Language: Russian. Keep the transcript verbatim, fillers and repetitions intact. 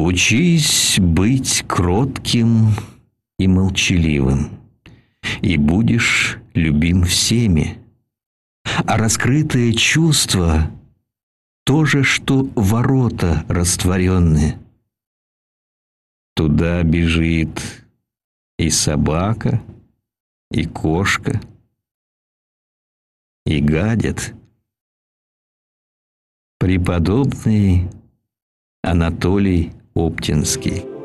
Учись быть кротким и молчаливым, и будешь любим всеми. А раскрытое чувство — то же, что ворота растворенные. Туда бежит и собака, и кошка, и гадят. Преподобный Анатолий Оптинский.